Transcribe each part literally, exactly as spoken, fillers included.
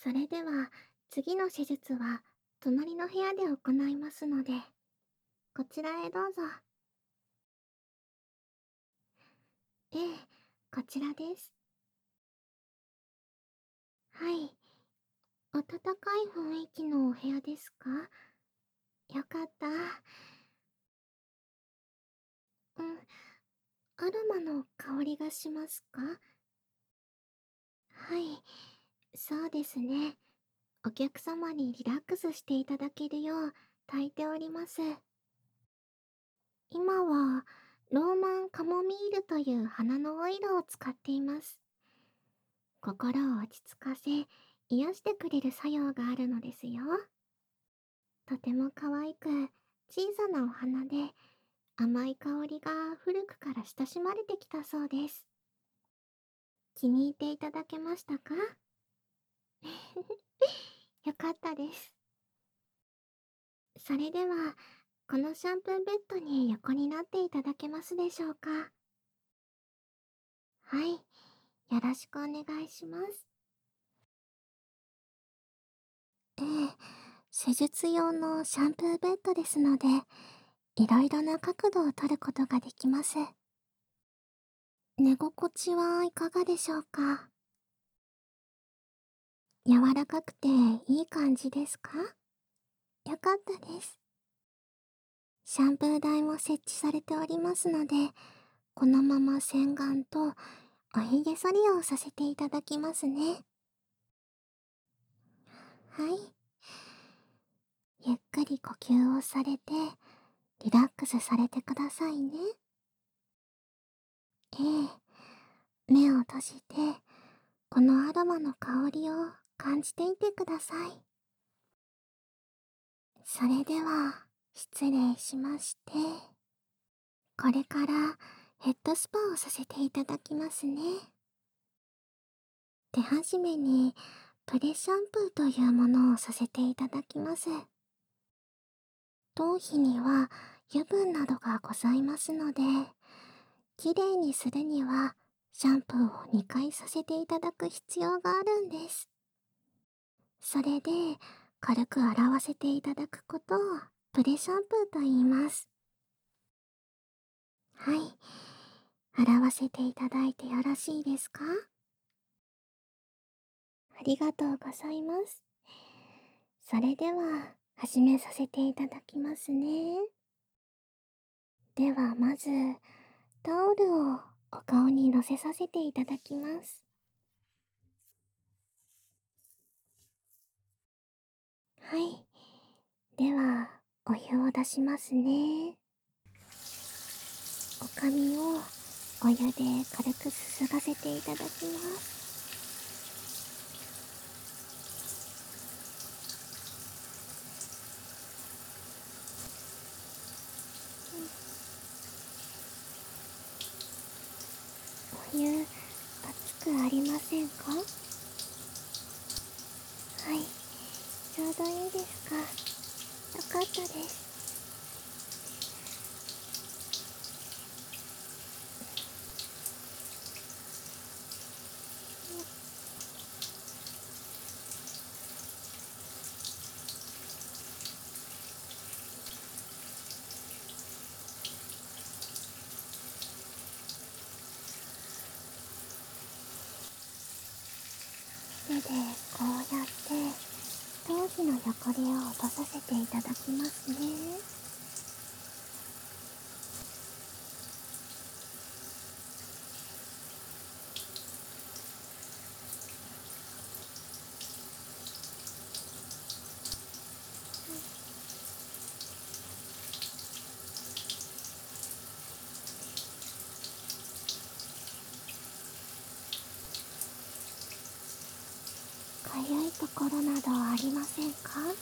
それでは、次の手術は、隣の部屋で行いますので、こちらへどうぞ。ええ、こちらです。はい。暖かい雰囲気のお部屋ですか？よかった。うん、アロマの香りがしますか？はい、そうですね。お客様にリラックスしていただけるよう炊いております。今は、ローマンカモミールという花のオイルを使っています。心を落ち着かせ、癒してくれる作用があるのですよ。とても可愛く、小さなお花で、甘い香りが古くから親しまれてきたそうです。気に入っていただけましたか？よかったです。それでは、このシャンプーベッドに横になっていただけますでしょうか？はい。よろしくお願いします。ええ、施術用のシャンプーベッドですので、いろいろな角度を取ることができます。寝心地はいかがでしょうか？柔らかくていい感じですか？よかったです。シャンプー台も設置されておりますので、このまま洗顔とおひげ剃りをさせていただきますね。はい。ゆっくり呼吸をされて、リラックスされてくださいね。ええ、目を閉じて、このアロマの香りを感じていてください。それでは、失礼しまして、これからヘッドスパをさせていただきますね。手始めに、プレシャンプーというものをさせていただきます。頭皮には油分などがございますので、きれいにするには、シャンプーをにかいさせていただく必要があるんです。それで、軽く洗わせていただくことを、プレシャンプーと言います。はい。洗わせていただいてよろしいですか？ありがとうございます。それでは、始めさせていただきますね。ではまず、タオルをお顔にのせさせていただきます。はい。では、お湯を出しますね。お髪をお湯で軽くすすがせていただきます。お湯、熱くありませんか？はい。ちょうどいいですか？よかったです。手でこうやって頭皮の汚れを落とさせていただきますね。かゆいところなどありませんか？はい、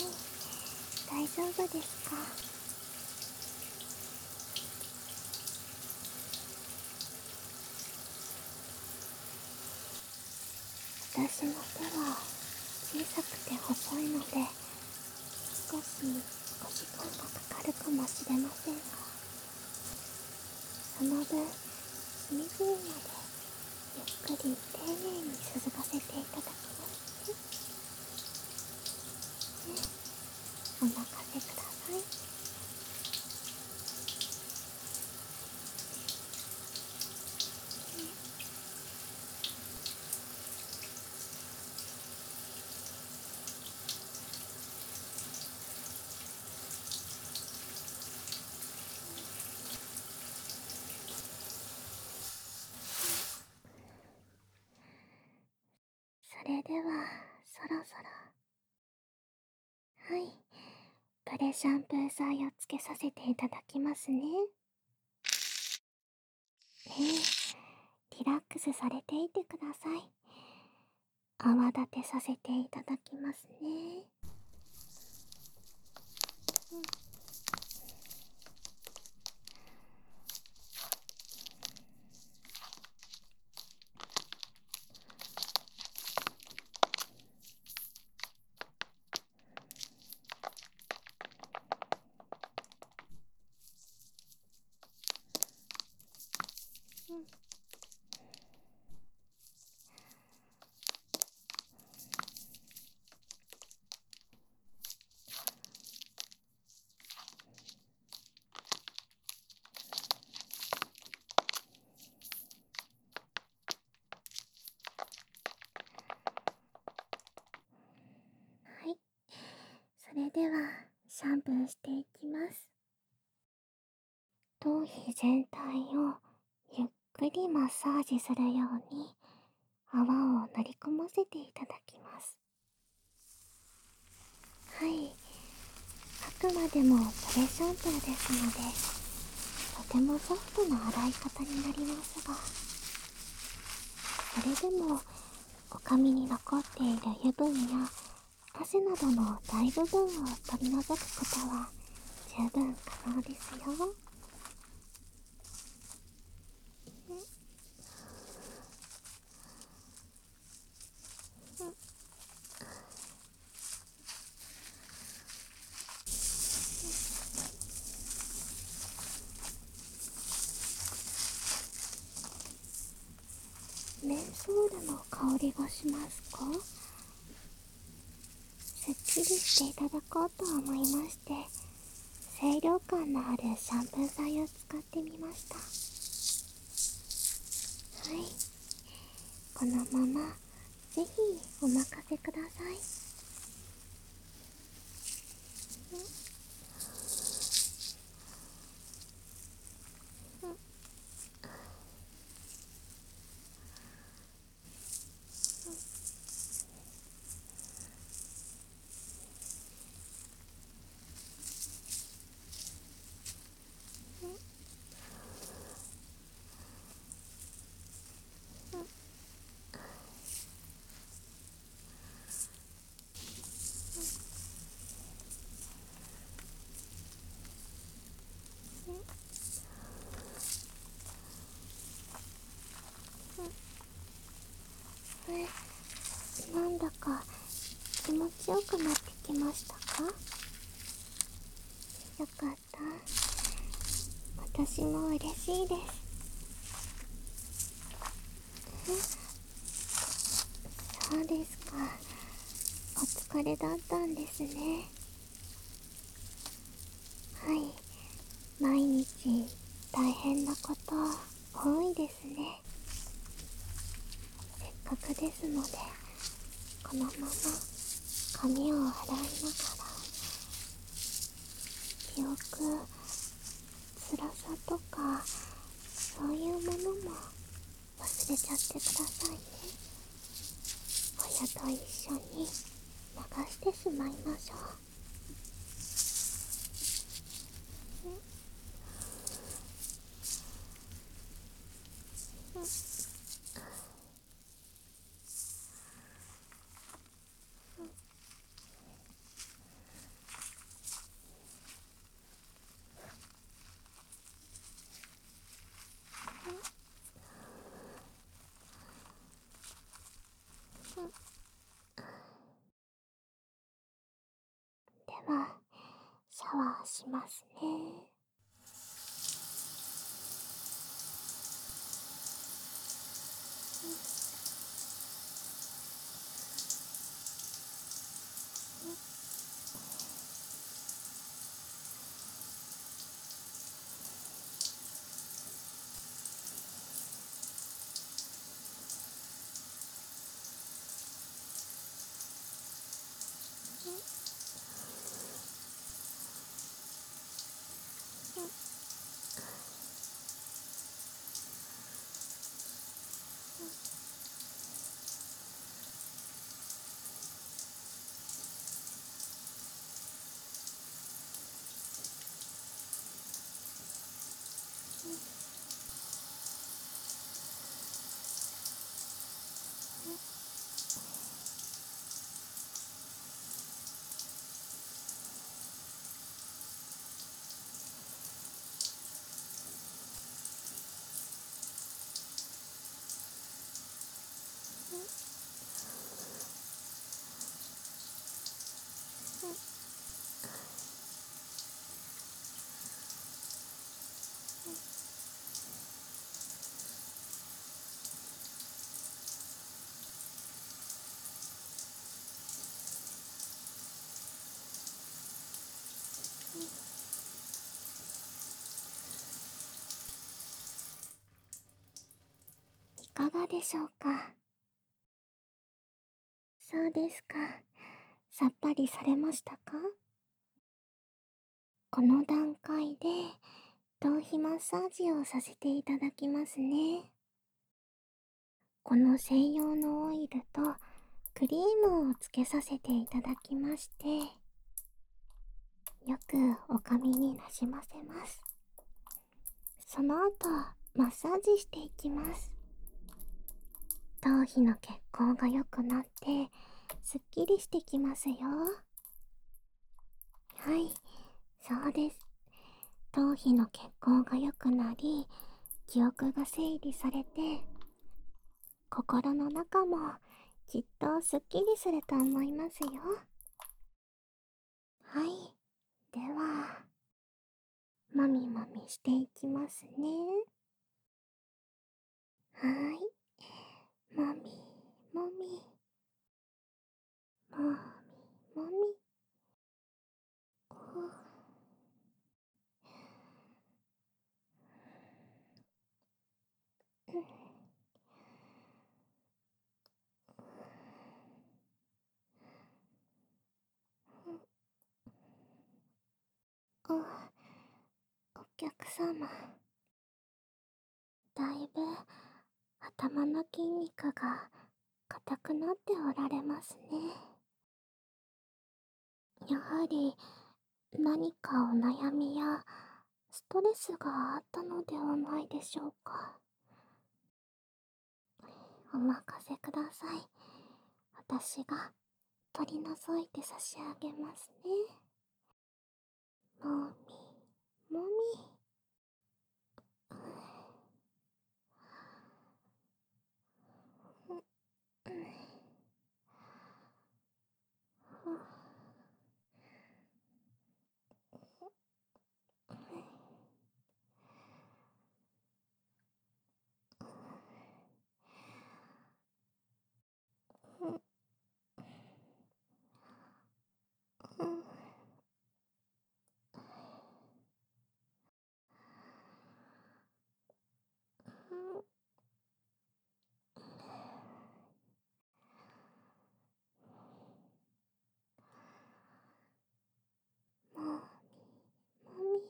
大丈夫ですか？私の手は小さくて細いので、少しお時間がかかるかもしれませんが、その分隅々までゆっくり丁寧にすすがせていただきますね。ね、お任せください。それではそろそろ、はい、プレシャンプー剤をつけさせていただきますね。ええ、リラックスされていてください。泡立てさせていただきますね。うん。はい、それではシャンプーしていきます。頭皮全体をゆっくりマッサージするように泡を乗り込ませていただきます。はい、あくまでもプレシャンプーですので、とてもソフトな洗い方になりますが、それでもお髪に残っている油分や汗などの大部分を取り除くことは十分可能ですよ。メンソールの香りがしますか？すっきりしていただこうと思いまして、清涼感のあるシャンプー剤を使ってみました。はい、このままぜひお任せください。え、なんだか気持ちよくなってきましたか？よかった。私も嬉しいです。そうですか。お疲れだったんですね。はい、毎日大変なこと多いですね。せっかくですので、このまま髪を洗いながら記憶、辛さとかそういうものも忘れちゃってくださいね。親と一緒に流してしまいましょう。ではシャワーしますね。 かがでしょうか？そうですか。さっぱりされましたか？この段階で頭皮マッサージをさせていただきますね。この専用のオイルとクリームをつけさせていただきまして、よくお髪になじませます。その後、マッサージしていきます。頭皮の血行が良くなって、すっきりしてきますよ。はい、そうです。頭皮の血行が良くなり、記憶が整理されて、心の中もきっとすっきりすると思いますよ。はい、では、もみもみしていきますね。はい、もみもみ、もみもみ、ふうんお、お客様、だいぶ頭の筋肉が硬くなっておられますね。やはり何かお悩みやストレスがあったのではないでしょうか？お任せください。私が取り除いて差し上げますね。もみもみ、もみもみ、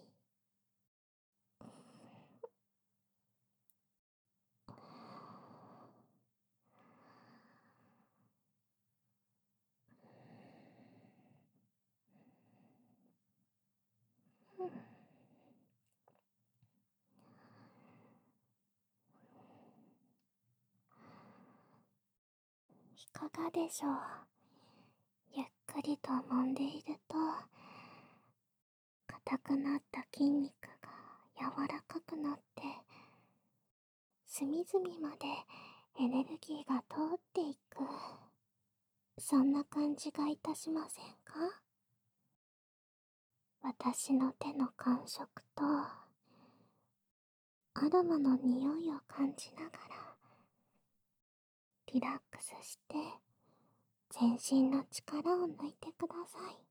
いかがでしょう？ゆっくりと揉んでいると、硬くなった筋肉が柔らかくなって、隅々までエネルギーが通っていく、そんな感じがいたしませんか？私の手の感触とアロマの匂いを感じながらリラックスして全身の力を抜いてください。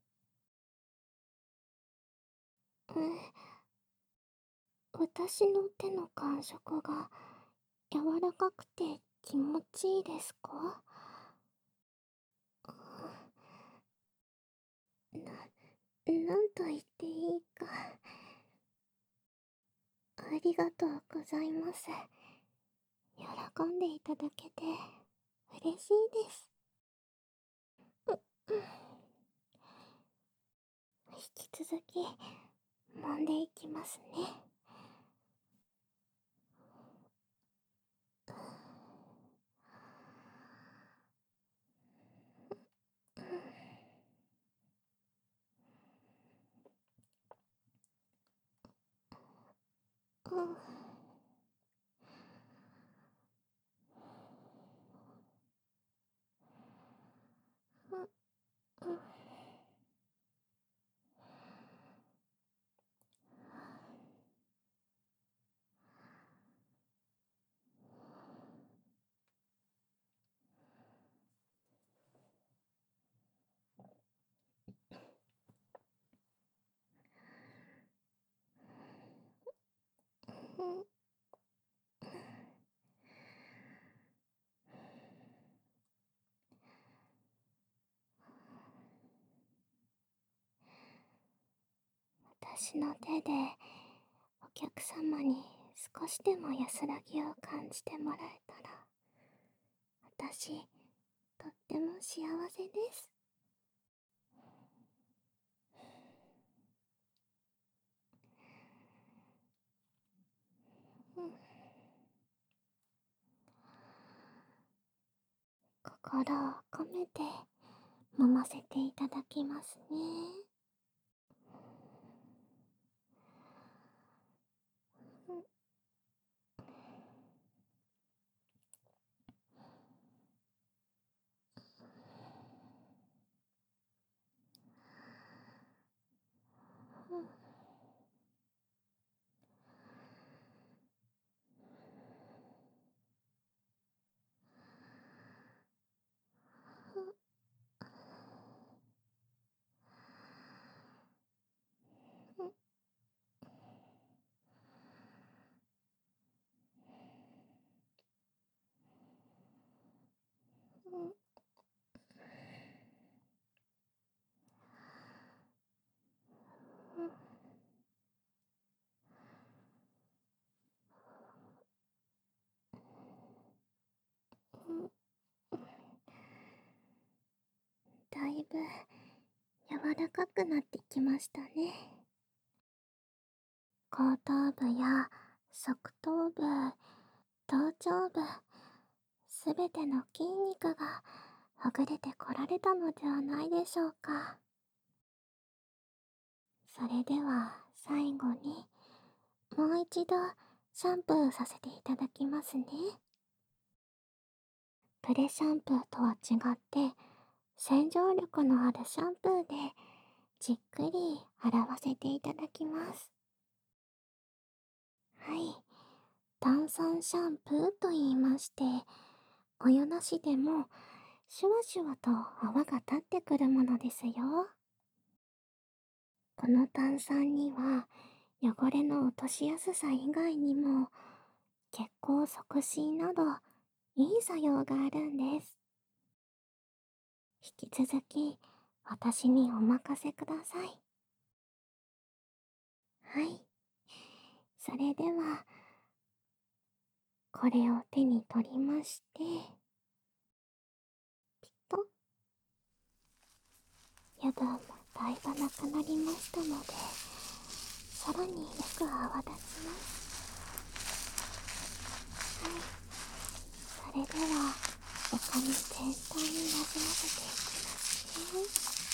え、私の手の感触が柔らかくて気持ちいいですか？な、なんと言っていいか。ありがとうございます。喜んでいただけて嬉しいです。引き続き揉んでいきますね。うん、うん、うん。 私の手でお客様に少しでも安らぎを感じてもらえたら、私、とっても幸せです。うん、心を込めて揉ませていただきますね。うん、うん、うん、うん、うん、うん、だいぶ柔らかくなってきましたね。後頭部や側頭部、頭頂部、すべての筋肉がほぐれてこられたのではないでしょうか。それでは最後にもう一度シャンプーさせていただきますね。プレシャンプーとは違って洗浄力のあるシャンプーでじっくり洗わせていただきます。はい。炭酸シャンプーと言いまして、お湯なしでもシュワシュワと泡が立ってくるものですよ。この炭酸には汚れの落としやすさ以外にも血行促進などいい作用があるんです。引き続き私にお任せください。はい。それではこれを手に取りまして、ピッと油分もだいぶなくなりましたので、さらによく泡立ちます。はい。それでは床に全体になじませていきますね。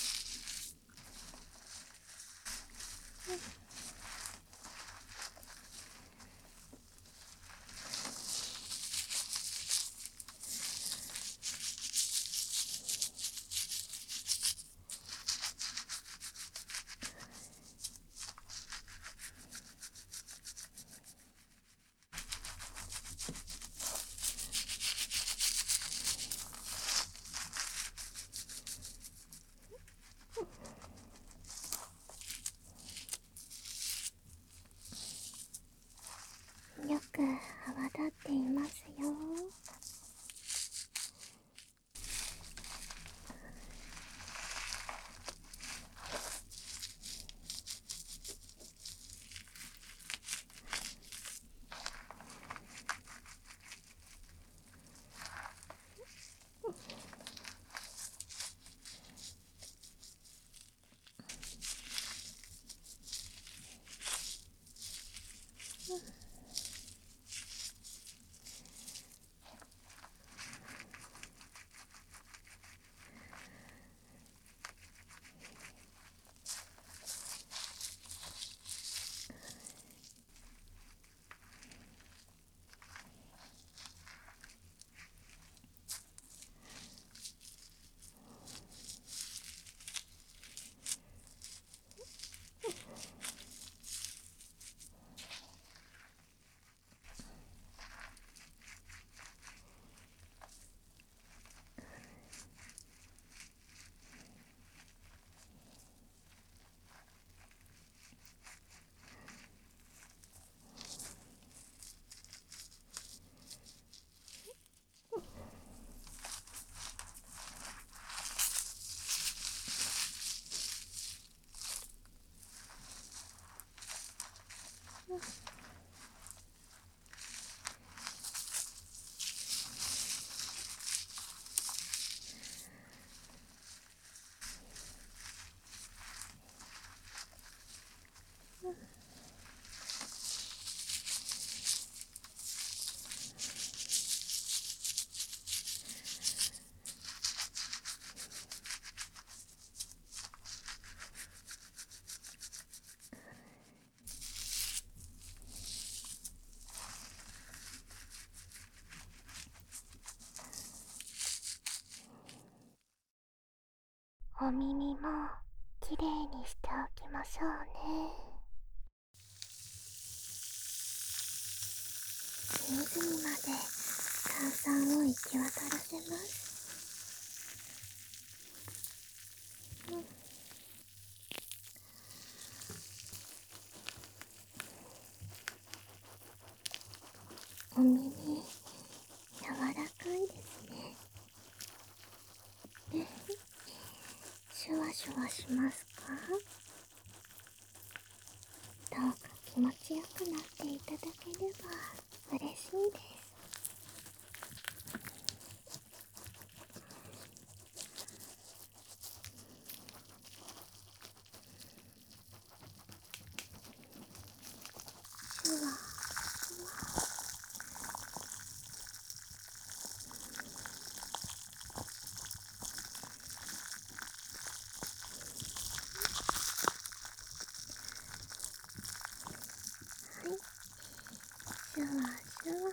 お耳もきれいにしておきましょうね。隅々まで炭酸を行き渡らせます。お耳柔らかいですね。シュワシュワしますか？どうか気持ちよくなっていただければ嬉しいです。シュワシュワシュワ。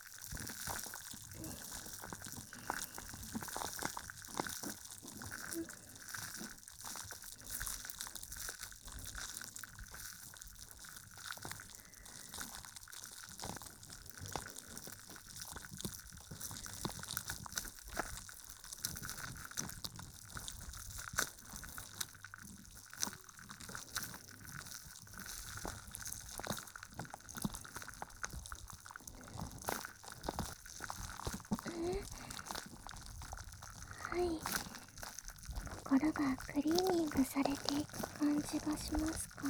はい、心がクリーニングされていく感じがしますか？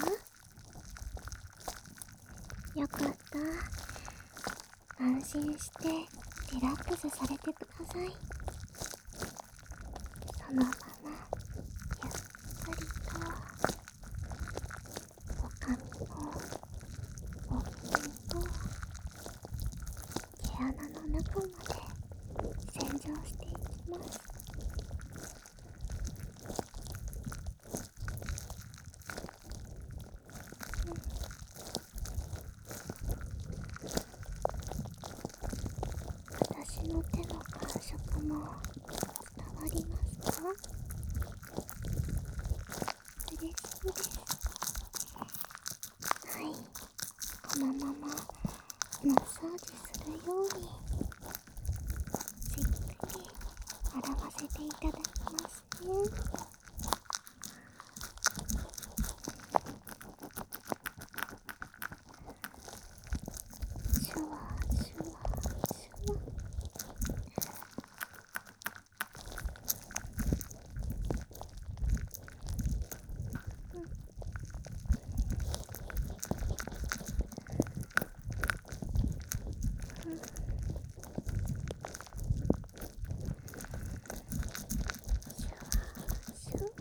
よかった。安心してリラックスされてください。そのままゆっくりとお髪もお耳も毛穴の中まで洗浄していきます。私の手の感触も伝わりますか？嬉しいです。はい、このままマッサージするようにじっくり洗わせていただきますね。シュワシュワシュワ。シュワ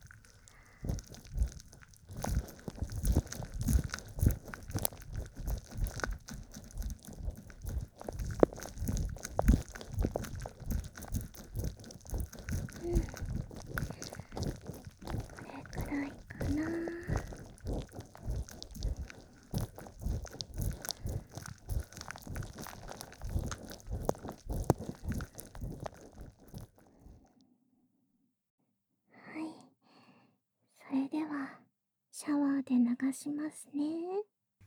これくらいかな。はい、それではシャワーで流しますね。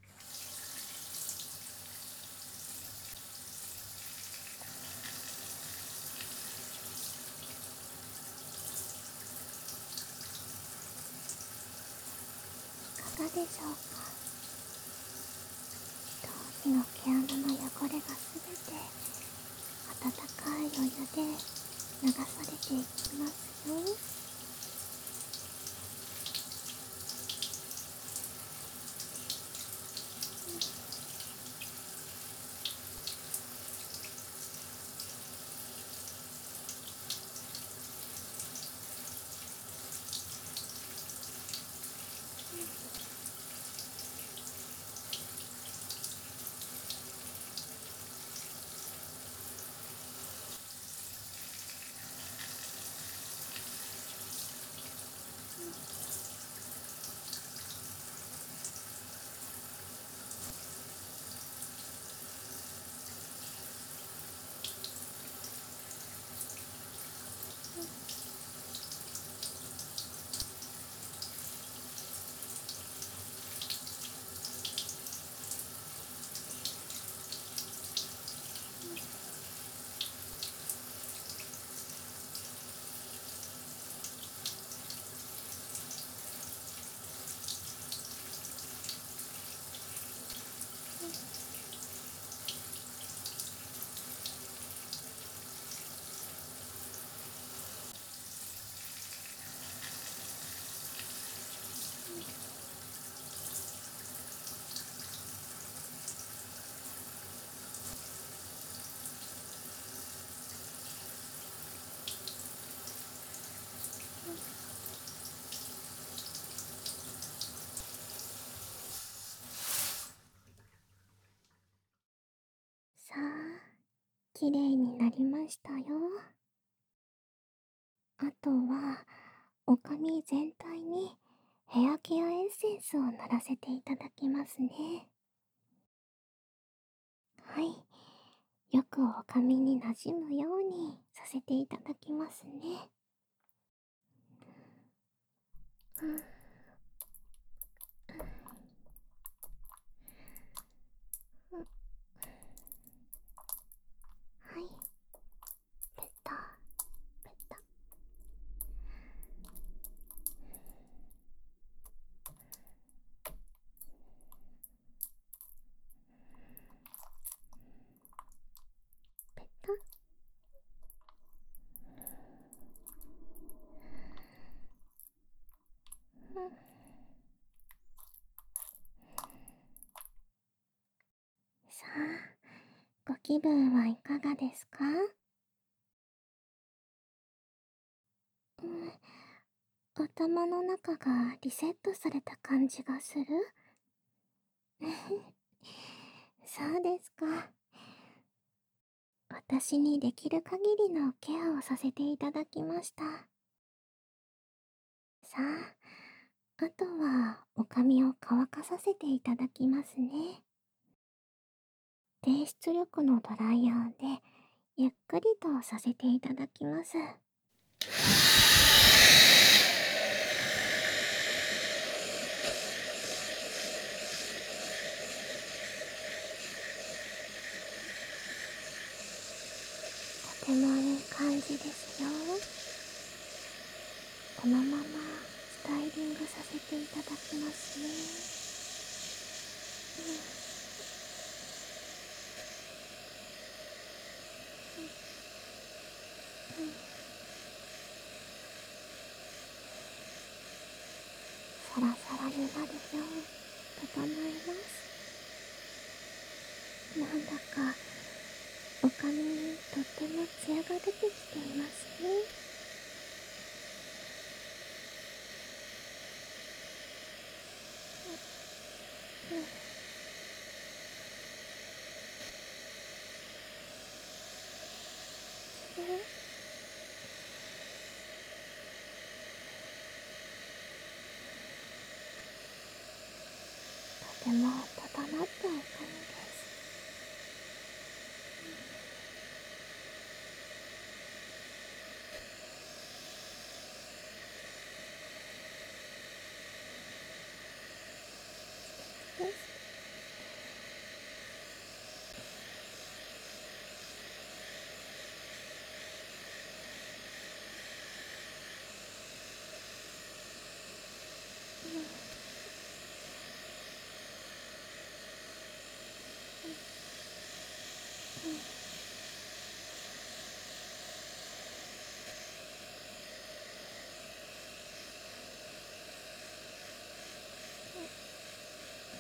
いかがでしょうか？頭皮の毛穴の汚れがすべて温かいお湯で流されていきますよ。 綺麗になりましたよ。あとは、お髪全体にヘアケアエッセンスを塗らせていただきますね。はい。よくお髪に馴染むようにさせていただきますね。うん、うん、はい。ペタ、ペタ。ペタ。うん。さあ、ご気分はいかがですか？うん、頭の中がリセットされた感じがする。そうですか。私にできる限りのケアをさせていただきました。さあ、あとはお髪を乾かさせていただきますね。低出力のドライヤーでゆっくりとさせていただきます。とてもいい感じですよ。このままスタイリングさせていただきますね。サラサラになるよう整えます。なんだかお髪にとってもツヤが出てきていますね。うん、うん、とても整ったお髪です。です。うん、うん、うん、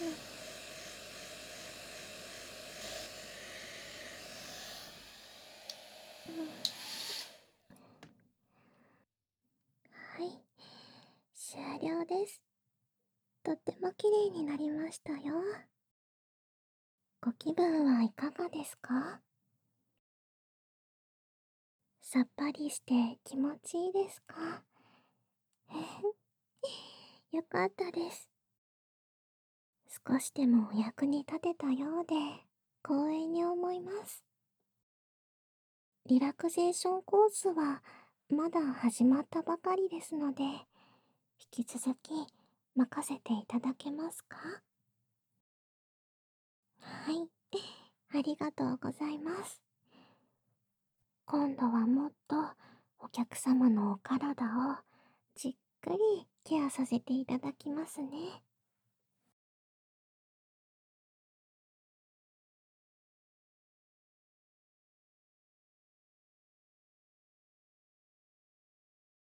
うん。はい、終了です。とっても綺麗になりましたよ。ご気分はいかがですか？さっぱりして気持ちいいですか？よかったです。少しでもお役に立てたようで光栄に思います。リラクゼーションコースはまだ始まったばかりですので、引き続き任せていただけますか？はい、ありがとうございます。今度はもっとお客様のお体をじっくりケアさせていただきますね。